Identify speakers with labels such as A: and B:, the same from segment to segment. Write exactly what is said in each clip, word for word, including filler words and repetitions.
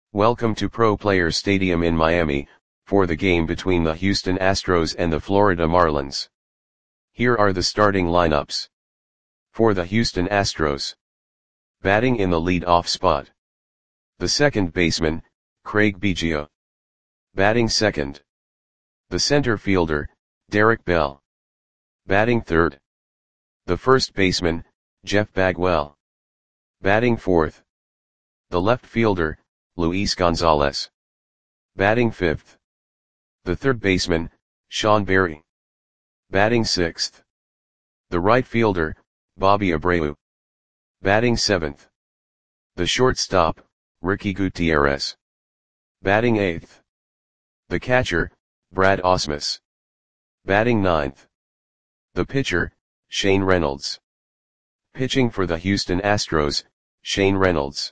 A: Welcome to Pro Players Stadium in Miami, for the game between the Houston Astros and the Florida Marlins. Here are the starting lineups. For the Houston Astros. Batting in the lead-off spot. The second baseman, Craig Biggio. Batting second. The center fielder, Derek Bell. Batting third. The first baseman, Jeff Bagwell. Batting fourth. The left fielder, Luis Gonzalez. Batting fifth. The third baseman, Sean Berry. Batting sixth. The right fielder, Bobby Abreu. Batting seventh. The shortstop, Ricky Gutierrez. Batting eighth. The catcher, Brad Ausmus. Batting ninth. The pitcher, Shane Reynolds. Pitching for the Houston Astros, Shane Reynolds.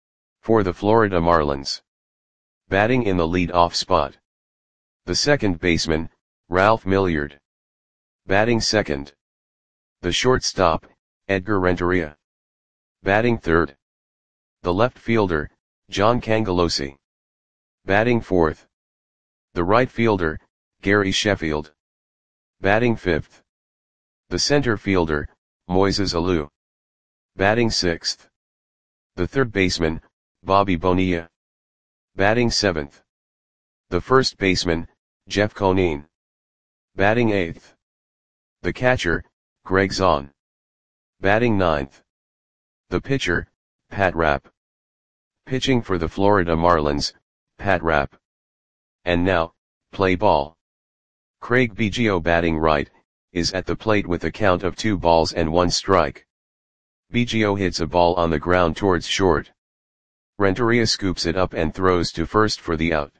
A: For the Florida Marlins. Batting in the lead-off spot. The second baseman, Ralph Milliard. Batting second. The shortstop, Edgar Renteria. Batting third. The left fielder, John Cangelosi. Batting fourth. The right fielder, Gary Sheffield. Batting fifth. The center fielder, Moises Alou. Batting sixth. The third baseman, Bobby Bonilla. Batting seventh. The first baseman, Jeff Conine. Batting eighth. The catcher, Greg Zahn. Batting ninth. The pitcher, Pat Rapp. Pitching for the Florida Marlins, Pat Rapp. And now, play ball. Craig Biggio batting right, is at the plate with a count of two balls and one strike. Biggio hits a ball on the ground towards short. Renteria scoops it up and throws to first for the out.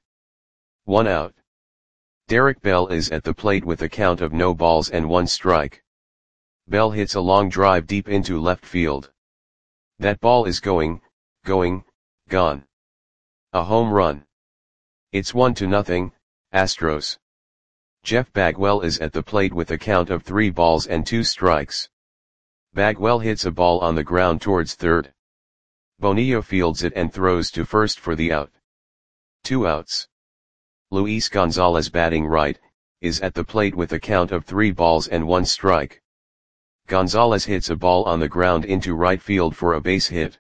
A: One out. Derek Bell is at the plate with a count of no balls and one strike. Bell hits a long drive deep into left field. That ball is going, going, gone. A home run. It's one to nothing, Astros. Jeff Bagwell is at the plate with a count of three balls and two strikes. Bagwell hits a ball on the ground towards third. Bonilla fields it and throws to first for the out. Two outs. Luis Gonzalez batting right, is at the plate with a count of three balls and one strike. Gonzalez hits a ball on the ground into right field for a base hit.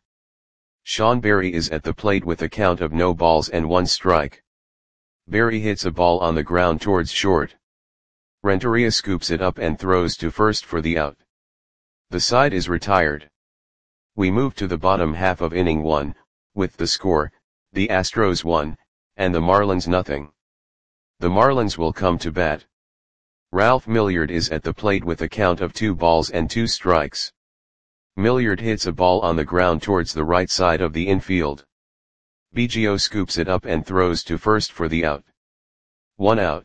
A: Sean Berry is at the plate with a count of no balls and one strike. Berry hits a ball on the ground towards short. Renteria scoops it up and throws to first for the out. The side is retired. We move to the bottom half of inning one, with the score, the Astros one, and the Marlins nothing. The Marlins will come to bat. Ralph Milliard is at the plate with a count of two balls and two strikes. Milliard hits a ball on the ground towards the right side of the infield. Biggio scoops it up and throws to first for the out. One out.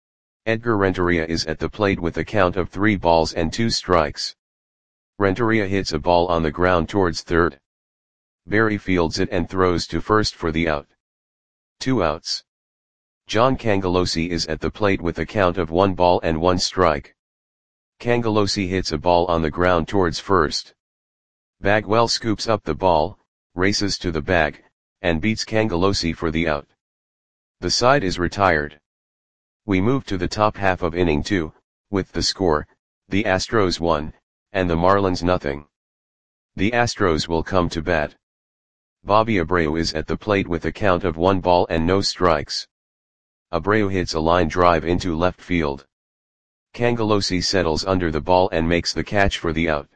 A: Edgar Renteria is at the plate with a count of three balls and two strikes. Renteria hits a ball on the ground towards third. Berry fields it and throws to first for the out. Two outs. John Cangelosi is at the plate with a count of one ball and one strike. Cangelosi hits a ball on the ground towards first. Bagwell scoops up the ball, races to the bag, and beats Cangelosi for the out. The side is retired. We move to the top half of inning two, with the score, the Astros one, and the Marlins nothing. The Astros will come to bat. Bobby Abreu is at the plate with a count of one ball and no strikes. Abreu hits a line drive into left field. Cangelosi settles under the ball and makes the catch for the out.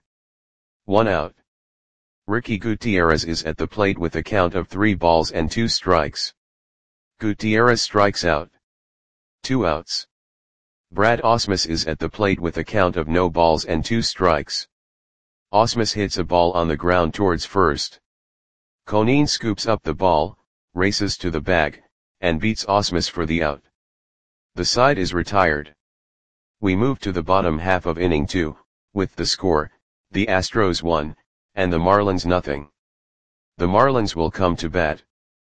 A: One out. Ricky Gutierrez is at the plate with a count of three balls and two strikes. Gutierrez strikes out. Two outs. Brad Ausmus is at the plate with a count of no balls and two strikes. Ausmus hits a ball on the ground towards first. Conine scoops up the ball, races to the bag, and beats Ausmus for the out. The side is retired. We move to the bottom half of inning two, with the score, the Astros one, and the Marlins nothing. The Marlins will come to bat.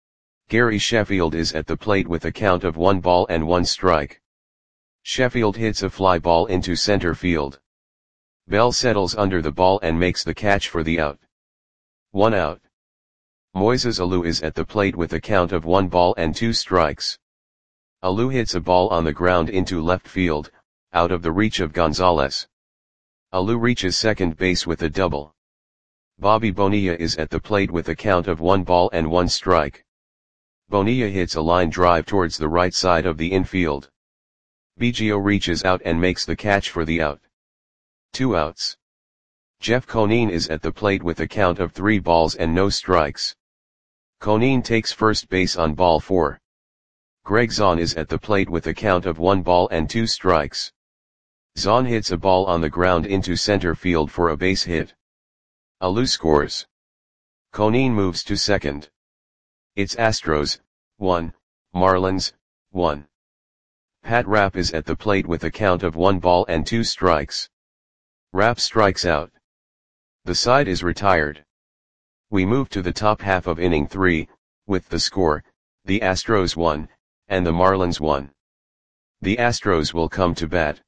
A: Gary Sheffield is at the plate with a count of one ball and one strike. Sheffield hits a fly ball into center field. Bell settles under the ball and makes the catch for the out. One out. Moises Alou is at the plate with a count of one ball and two strikes. Alou hits a ball on the ground into left field, out of the reach of Gonzalez. Alou reaches second base with a double. Bobby Bonilla is at the plate with a count of one ball and one strike. Bonilla hits a line drive towards the right side of the infield. Biggio reaches out and makes the catch for the out. Two outs. Jeff Conine is at the plate with a count of three balls and no strikes. Conine takes first base on ball four. Greg Zahn is at the plate with a count of one ball and two strikes. Zahn hits a ball on the ground into center field for a base hit. Alou scores. Conine moves to second. It's Astros, one, Marlins, one. Pat Rapp is at the plate with a count of one ball and two strikes. Rapp strikes out. The side is retired. We move to the top half of inning three, with the score, the Astros one, and the Marlins one. The Astros will come to bat.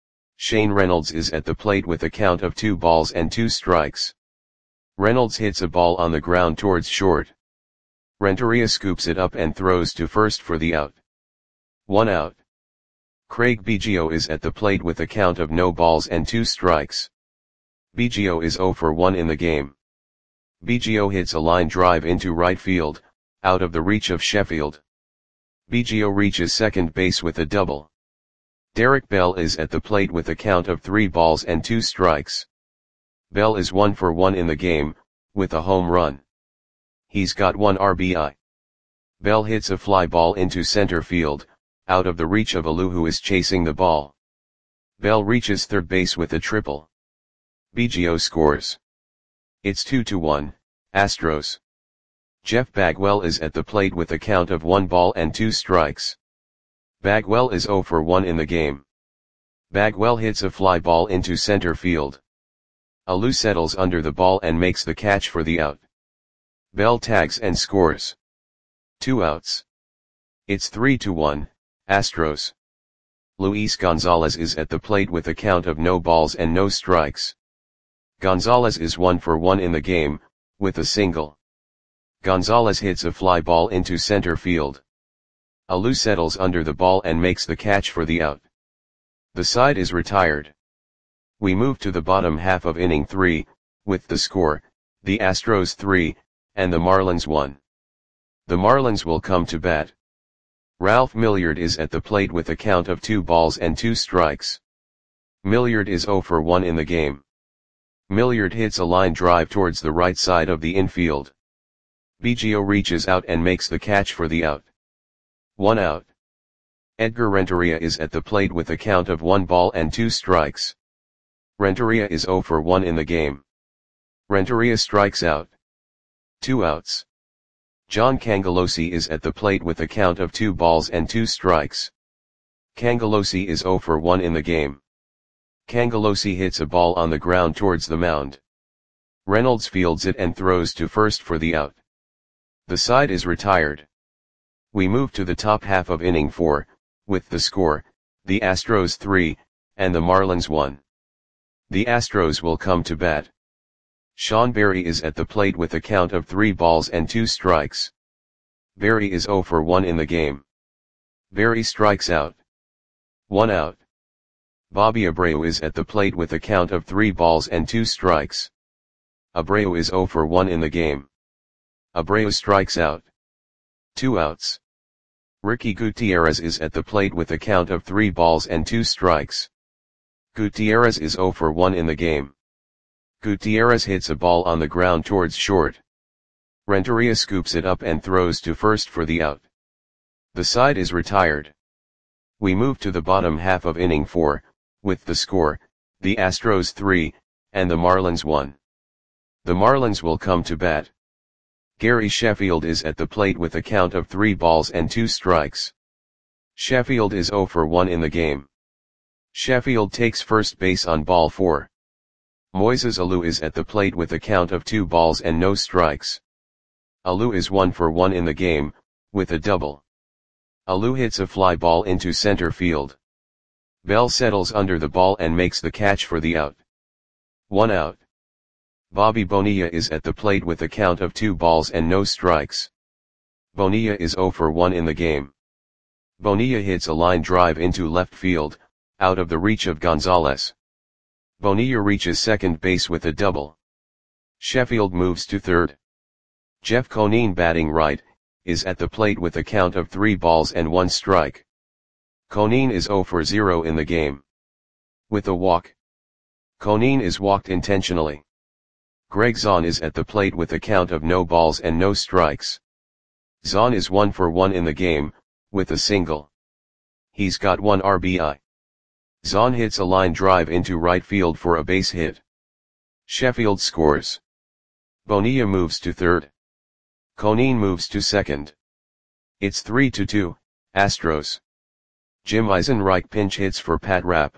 A: Shane Reynolds is at the plate with a count of two balls and two strikes. Reynolds hits a ball on the ground towards short. Renteria scoops it up and throws to first for the out. One out. Craig Biggio is at the plate with a count of no balls and two strikes. Biggio is zero for one in the game. Biggio hits a line drive into right field, out of the reach of Sheffield. Biggio reaches second base with a double. Derek Bell is at the plate with a count of three balls and two strikes. Bell is one for one in the game, with a home run. He's got one R B I. Bell hits a fly ball into center field, out of the reach of Alou who is chasing the ball. Bell reaches third base with a triple. Biggio scores. It's two to one, Astros. Jeff Bagwell is at the plate with a count of one ball and two strikes. Bagwell is zero for one in the game. Bagwell hits a fly ball into center field. Alou settles under the ball and makes the catch for the out. Bell tags and scores. Two outs. It's three to one, Astros. Luis Gonzalez is at the plate with a count of no balls and no strikes. Gonzalez is one for one in the game, with a single. Gonzalez hits a fly ball into center field. Alou settles under the ball and makes the catch for the out. The side is retired. We move to the bottom half of inning three, with the score, the Astros three, and the Marlins one. The Marlins will come to bat. Ralph Milliard is at the plate with a count of two balls and two strikes. Milliard is zero for one in the game. Milliard hits a line drive towards the right side of the infield. Biggio reaches out and makes the catch for the out. One out. Edgar Renteria is at the plate with a count of one ball and two strikes. Renteria is zero for one in the game. Renteria strikes out. Two outs. John Cangelosi is at the plate with a count of two balls and two strikes. Cangelosi is zero for one in the game. Cangelosi hits a ball on the ground towards the mound. Reynolds fields it and throws to first for the out. The side is retired. We move to the top half of inning four, with the score, the Astros three, and the Marlins one. The Astros will come to bat. Sean Berry is at the plate with a count of three balls and two strikes. Berry is zero for one in the game. Berry strikes out. One out. Bobby Abreu is at the plate with a count of three balls and two strikes. Abreu is zero for one in the game. Abreu strikes out. Two outs. Ricky Gutierrez is at the plate with a count of three balls and two strikes. Gutierrez is zero for one in the game. Gutierrez hits a ball on the ground towards short. Renteria scoops it up and throws to first for the out. The side is retired. We move to the bottom half of inning four, with the score, the Astros three, and the Marlins one. The Marlins will come to bat. Gary Sheffield is at the plate with a count of three balls and two strikes. Sheffield is zero for one in the game. Sheffield takes first base on ball four. Moises Alou is at the plate with a count of two balls and no strikes. Alou is one for one in the game, with a double. Alou hits a fly ball into center field. Bell settles under the ball and makes the catch for the out. One out. Bobby Bonilla is at the plate with a count of two balls and no strikes. Bonilla is zero for one in the game. Bonilla hits a line drive into left field, out of the reach of Gonzalez. Bonilla reaches second base with a double. Sheffield moves to third. Jeff Conine, batting right, is at the plate with a count of three balls and one strike. Conine is zero for zero in the game. With a walk. Conine is walked intentionally. Greg Zaun is at the plate with a count of no balls and no strikes. Zaun is one for one in the game, with a single. He's got one R B I. Zaun hits a line drive into right field for a base hit. Sheffield scores. Bonilla moves to third. Conine moves to second. It's three to two, Astros. Jim Eisenreich pinch hits for Pat Rapp.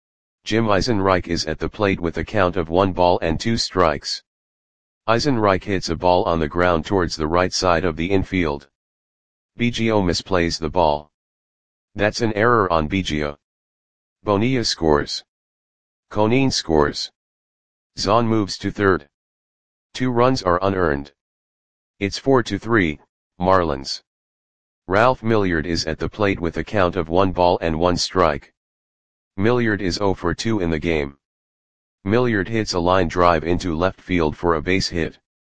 A: Jim Eisenreich is at the plate with a count of one ball and two strikes. Eisenreich hits a ball on the ground towards the right side of the infield. Biggio misplays the ball. That's an error on Biggio. Bonilla scores. Conine scores. Zaun moves to third. Two runs are unearned. It's four to three, Marlins. Ralph Milliard is at the plate with a count of one ball and one strike. Milliard is zero for two in the game. Milliard hits a line drive into left field for a base hit.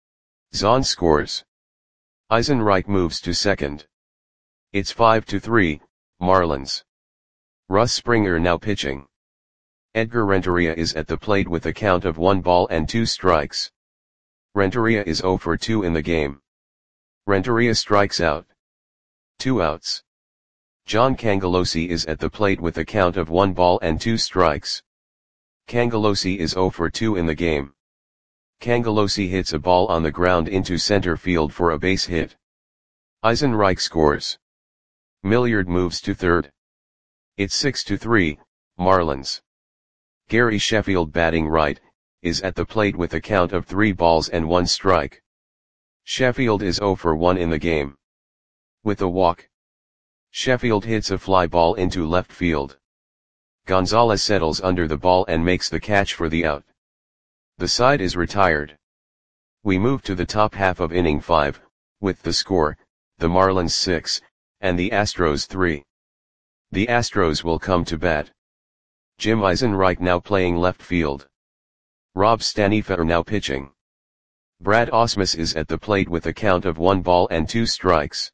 A: Zaun scores. Eisenreich moves to second. It's five to three, Marlins. Russ Springer now pitching. Edgar Renteria is at the plate with a count of one ball and two strikes. Renteria is zero for two in the game. Renteria strikes out. Two outs. John Cangelosi is at the plate with a count of one ball and two strikes. Cangelosi is zero for two in the game. Cangelosi hits a ball on the ground into center field for a base hit. Eisenreich scores. Milliard moves to third. It's six to three, Marlins. Gary Sheffield, batting right, is at the plate with a count of three balls and one strike. Sheffield is zero for one in the game. With a walk. Sheffield hits a fly ball into left field. Gonzalez settles under the ball and makes the catch for the out. The side is retired. We move to the top half of inning five, with the score, the Marlins six, and the Astros three. The Astros will come to bat. Jim Eisenreich now playing left field. Rob Stanifer now pitching. Brad Ausmus is at the plate with a count of one ball and two strikes.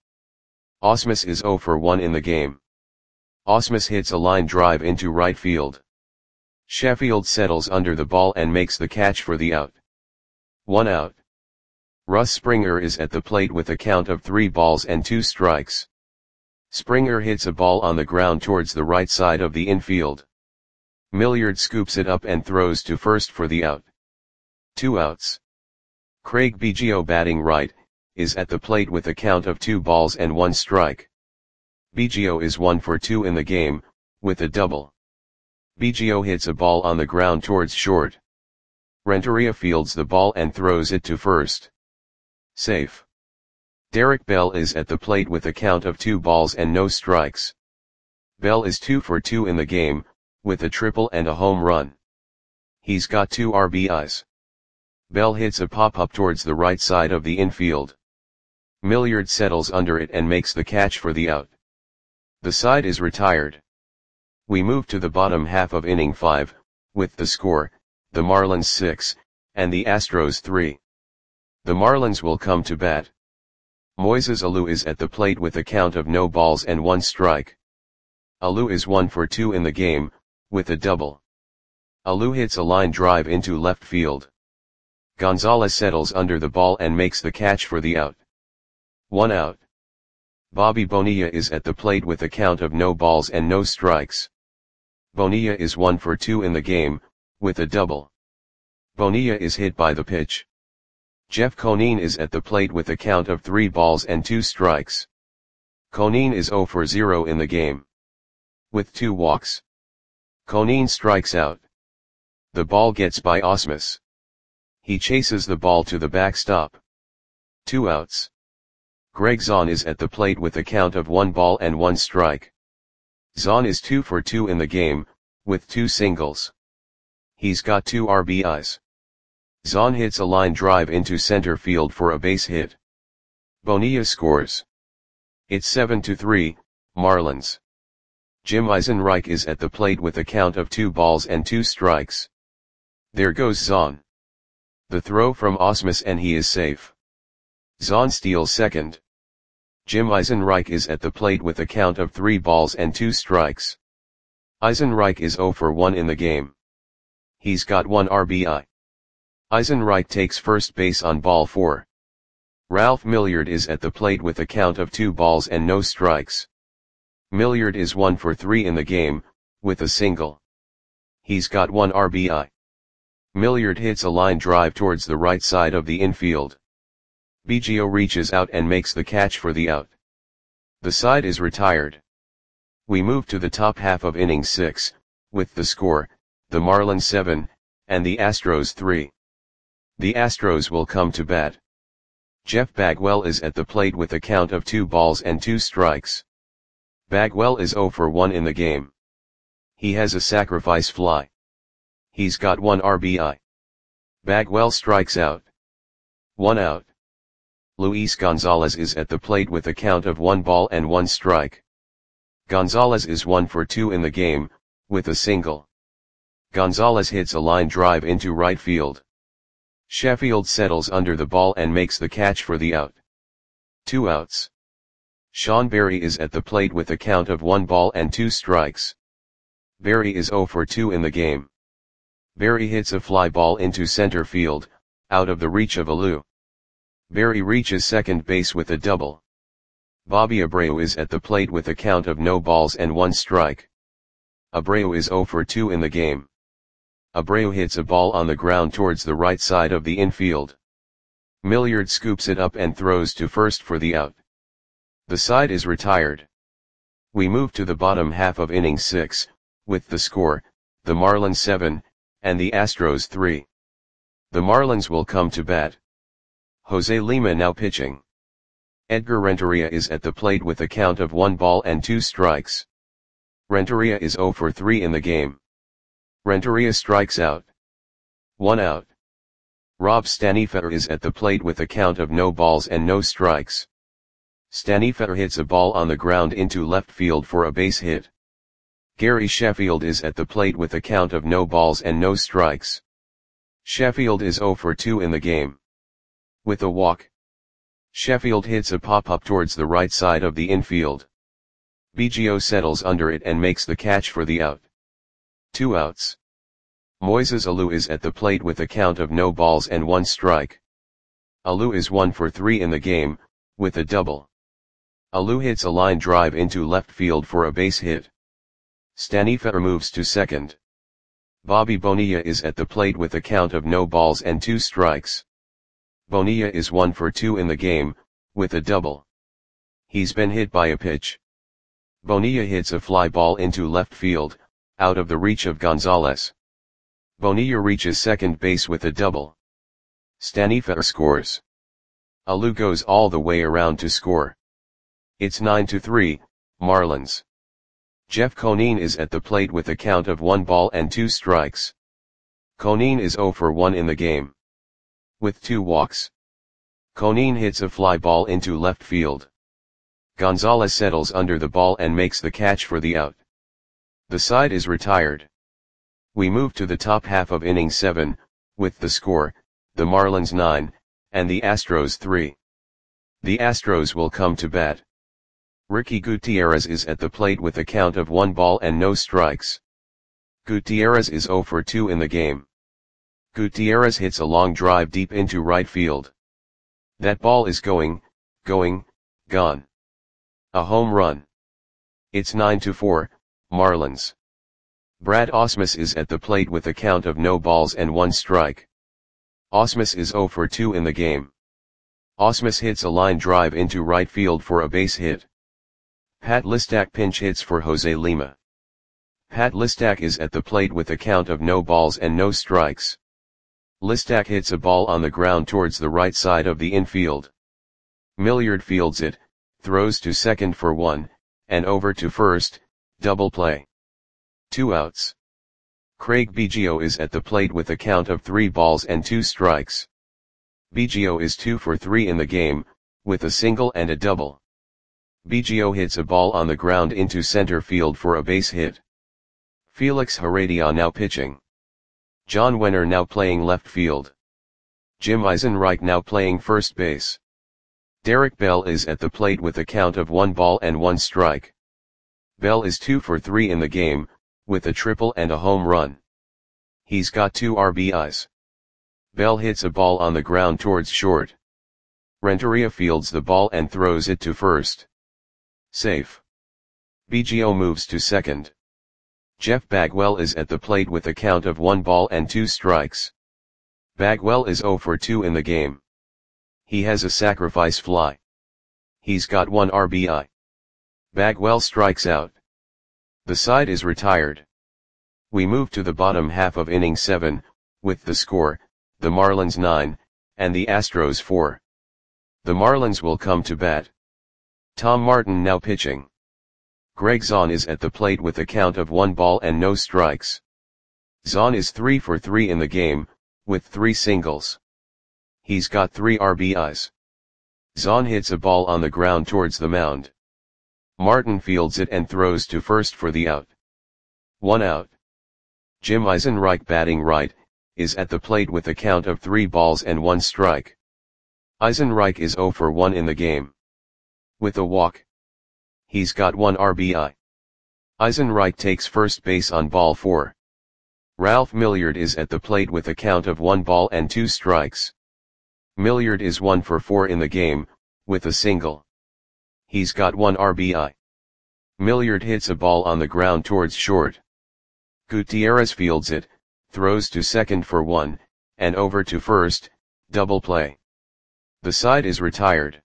A: Ausmus is zero for one in the game. Ausmus hits a line drive into right field. Sheffield settles under the ball and makes the catch for the out. One out. Russ Springer is at the plate with a count of three balls and two strikes. Springer hits a ball on the ground towards the right side of the infield. Milliard scoops it up and throws to first for the out. Two outs. Craig Biggio, batting right, is at the plate with a count of two balls and one strike. Biggio is one for two in the game, with a double. Biggio hits a ball on the ground towards short. Renteria fields the ball and throws it to first. Safe. Derek Bell is at the plate with a count of two balls and no strikes. Bell is two for two in the game, with a triple and a home run. He's got two R B Is. Bell hits a pop-up towards the right side of the infield. Milliard settles under it and makes the catch for the out. The side is retired. We move to the bottom half of inning five, with the score, the Marlins six, and the Astros three. The Marlins will come to bat. Moises Alou is at the plate with a count of no balls and one strike. Alou is one for two in the game, with a double. Alou hits a line drive into left field. Gonzalez settles under the ball and makes the catch for the out. One out. Bobby Bonilla is at the plate with a count of no balls and no strikes. Bonilla is one for two in the game, with a double. Bonilla is hit by the pitch. Jeff Conine is at the plate with a count of three balls and two strikes. Conine is zero for zero in the game. With two walks. Conine strikes out. The ball gets by Ausmus. He chases the ball to the backstop. Two outs. Greg Zaun is at the plate with a count of one ball and one strike. Zaun is two for two in the game, with two singles. He's got two R B Is. Zahn hits a line drive into center field for a base hit. Bonilla scores. It's seven to three, Marlins. Jim Eisenreich is at the plate with a count of two balls and two strikes. There goes Zahn. The throw from Ausmus and he is safe. Zahn steals second. Jim Eisenreich is at the plate with a count of three balls and two strikes. Eisenreich is zero for one in the game. He's got one R B I. Eisenreich takes first base on ball four. Ralph Milliard is at the plate with a count of two balls and no strikes. Milliard is one for three in the game, with a single. He's got one R B I. Milliard hits a line drive towards the right side of the infield. Biggio reaches out and makes the catch for the out. The side is retired. We move to the top half of inning six, with the score, the Marlins seven, and the Astros three. The Astros will come to bat. Jeff Bagwell is at the plate with a count of two balls and two strikes. Bagwell is zero for one in the game. He has a sacrifice fly. He's got one R B I. Bagwell strikes out. One out. Luis Gonzalez is at the plate with a count of one ball and one strike. Gonzalez is one for two in the game, with a single. Gonzalez hits a line drive into right field. Sheffield settles under the ball and makes the catch for the out. Two outs. Sean Berry is at the plate with a count of one ball and two strikes. Berry is zero for two in the game. Berry hits a fly ball into center field, out of the reach of Alou. Berry reaches second base with a double. Bobby Abreu is at the plate with a count of no balls and one strike. Abreu is zero for two in the game. Abreu hits a ball on the ground towards the right side of the infield. Milliard scoops it up and throws to first for the out. The side is retired. We move to the bottom half of inning six, with the score, the Marlins seven, and the Astros three. The Marlins will come to bat. Jose Lima now pitching. Edgar Renteria is at the plate with a count of one ball and two strikes. Renteria is zero for three in the game. Renteria strikes out. One out. Rob Stanifer is at the plate with a count of no balls and no strikes. Stanifer hits a ball on the ground into left field for a base hit. Gary Sheffield is at the plate with a count of no balls and no strikes. Sheffield is zero for two in the game. With a walk. Sheffield hits a pop-up towards the right side of the infield. Biggio settles under it and makes the catch for the out. Two outs. Moises Alou is at the plate with a count of no balls and one strike. Alou is one for three in the game, with a double. Alou hits a line drive into left field for a base hit. Stanifer moves to second. Bobby Bonilla is at the plate with a count of no balls and two strikes. Bonilla is one for two in the game, with a double. He's been hit by a pitch. Bonilla hits a fly ball into left field, out of the reach of Gonzalez. Bonilla reaches second base with a double. Stanifer scores. Alou goes all the way around to score. It's nine to three, Marlins. Jeff Conine is at the plate with a count of one ball and two strikes. Conine is zero for one in the game. With two walks. Conine hits a fly ball into left field. Gonzalez settles under the ball and makes the catch for the out. The side is retired. We move to the top half of inning seven, with the score, the Marlins nine, and the Astros three. The Astros will come to bat. Ricky Gutierrez is at the plate with a count of one ball and no strikes. Gutierrez is zero for two in the game. Gutierrez hits a long drive deep into right field. That ball is going, going, gone. A home run. It's nine to four, Marlins. Brad Ausmus is at the plate with a count of no balls and one strike. Ausmus is zero for two in the game. Ausmus hits a line drive into right field for a base hit. Pat Listak pinch hits for Jose Lima. Pat Listak is at the plate with a count of no balls and no strikes. Listak hits a ball on the ground towards the right side of the infield. Milliard fields it, throws to second for one, and over to first, double play. Two outs. Craig Biggio is at the plate with a count of three balls and two strikes. Biggio is two for three in the game, with a single and a double. Biggio hits a ball on the ground into center field for a base hit. Felix Heredia now pitching. John Wenner now playing left field. Jim Eisenreich now playing first base. Derek Bell is at the plate with a count of one ball and one strike. Bell is two for three in the game, with a triple and a home run. He's got two R B Is. Bell hits a ball on the ground towards short. Renteria fields the ball and throws it to first. Safe. Biggio moves to second. Jeff Bagwell is at the plate with a count of one ball and two strikes. Bagwell is zero for two in the game. He has a sacrifice fly. He's got one R B I. Bagwell strikes out. The side is retired. We move to the bottom half of inning seven, with the score, the Marlins nine, and the Astros four. The Marlins will come to bat. Tom Martin now pitching. Greg Zahn is at the plate with a count of one ball and no strikes. Zahn is three for three in the game, with three singles. He's got three R B Is. Zahn hits a ball on the ground towards the mound. Martin fields it and throws to first for the out. One out. Jim Eisenreich batting right, is at the plate with a count of three balls and one strike. Eisenreich is zero for one in the game. With a walk. He's got one R B I. Eisenreich takes first base on ball four. Ralph Milliard is at the plate with a count of one ball and two strikes. Milliard is one for four in the game, with a single. He's got one R B I. Milliard hits a ball on the ground towards short. Gutierrez fields it, throws to second for one, and over to first, double play. The side is retired.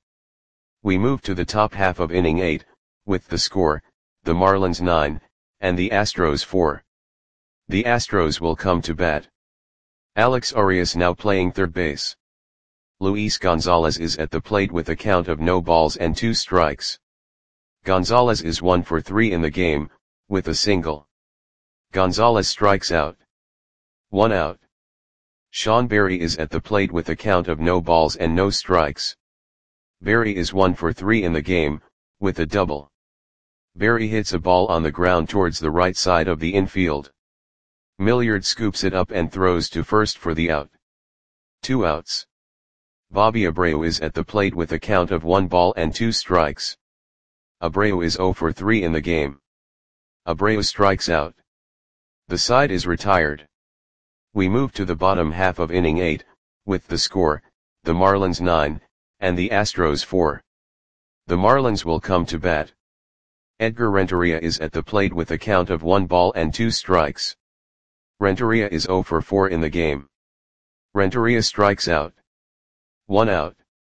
A: We move to the top half of inning eight, with the score, the Marlins nine, and the Astros four. The Astros will come to bat. Alex Arias now playing third base. Luis Gonzalez is at the plate with a count of no balls and two strikes. Gonzalez is one for three in the game, with a single. Gonzalez strikes out. One out. Sean Berry is at the plate with a count of no balls and no strikes. Berry is one for three in the game, with a double. Berry hits a ball on the ground towards the right side of the infield. Milliard scoops it up and throws to first for the out. Two outs. Bobby Abreu is at the plate with a count of one ball and two strikes. Abreu is zero for three in the game. Abreu strikes out. The side is retired. We move to the bottom half of inning eight, with the score, the Marlins nine, and the Astros four. The Marlins will come to bat. Edgar Renteria is at the plate with a count of one ball and two strikes. Renteria is zero for four in the game. Renteria strikes out. One out.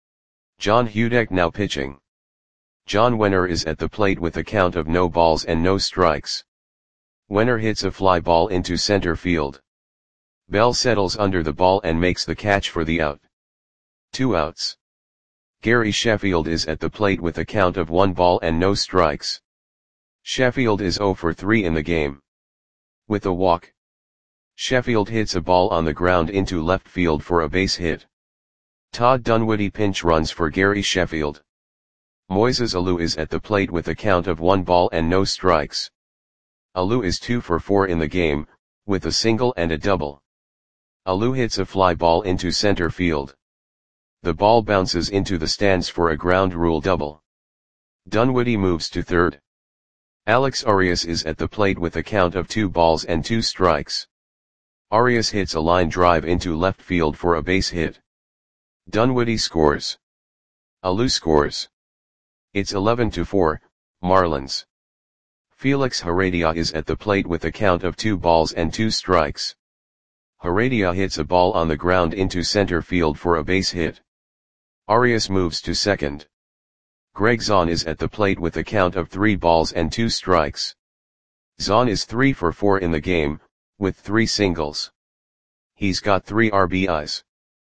A: John Hudek now pitching. John Wenner is at the plate with a count of no balls and no strikes. Wenner hits a fly ball into center field. Bell settles under the ball and makes the catch for the out. Two outs. Gary Sheffield is at the plate with a count of one ball and no strikes. Sheffield is zero for three in the game. With a walk. Sheffield hits a ball on the ground into left field for a base hit. Todd Dunwoody pinch runs for Gary Sheffield. Moises Alou is at the plate with a count of one ball and no strikes. Alou is two for four in the game, with a single and a double. Alou hits a fly ball into center field. The ball bounces into the stands for a ground rule double. Dunwoody moves to third. Alex Arias is at the plate with a count of two balls and two strikes. Arias hits a line drive into left field for a base hit. Dunwoody scores. Alou scores. It's eleven to four, Marlins. Felix Heredia is at the plate with a count of two balls and two strikes. Heredia hits a ball on the ground into center field for a base hit. Arias moves to second. Greg Zahn is at the plate with a count of three balls and two strikes. Zahn is three for four in the game, with three singles. He's got three R B Is.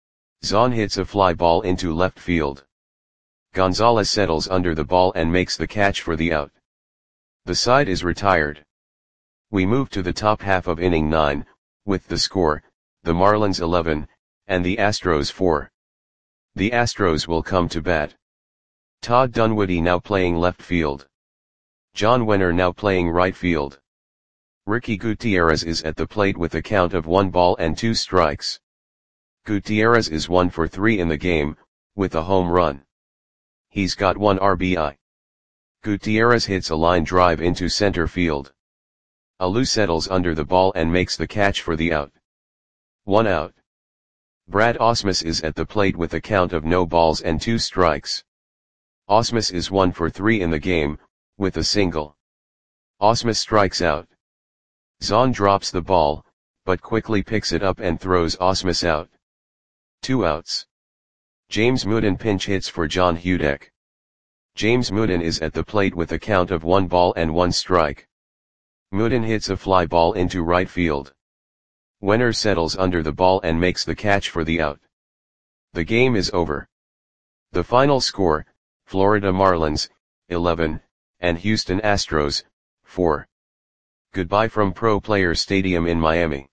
A: Zahn hits a fly ball into left field. Gonzalez settles under the ball and makes the catch for the out. The side is retired. We move to the top half of inning nine, with the score, the Marlins eleven, and the Astros four. The Astros will come to bat. Todd Dunwoody now playing left field. John Wenner now playing right field. Ricky Gutierrez is at the plate with a count of one ball and two strikes. Gutierrez is one for three in the game, with a home run. He's got one R B I. Gutierrez hits a line drive into center field. Alou settles under the ball and makes the catch for the out. One out. Brad Ausmus is at the plate with a count of no balls and two strikes. Ausmus is one for three in the game, with a single. Ausmus strikes out. Zahn drops the ball, but quickly picks it up and throws Ausmus out. Two outs. James Mooden pinch hits for John Hudek. James Mooden is at the plate with a count of one ball and one strike. Mooden hits a fly ball into right field. Wenner settles under the ball and makes the catch for the out. The game is over. The final score, Florida Marlins, eleven, and Houston Astros, four. Goodbye from Pro Players Stadium in Miami.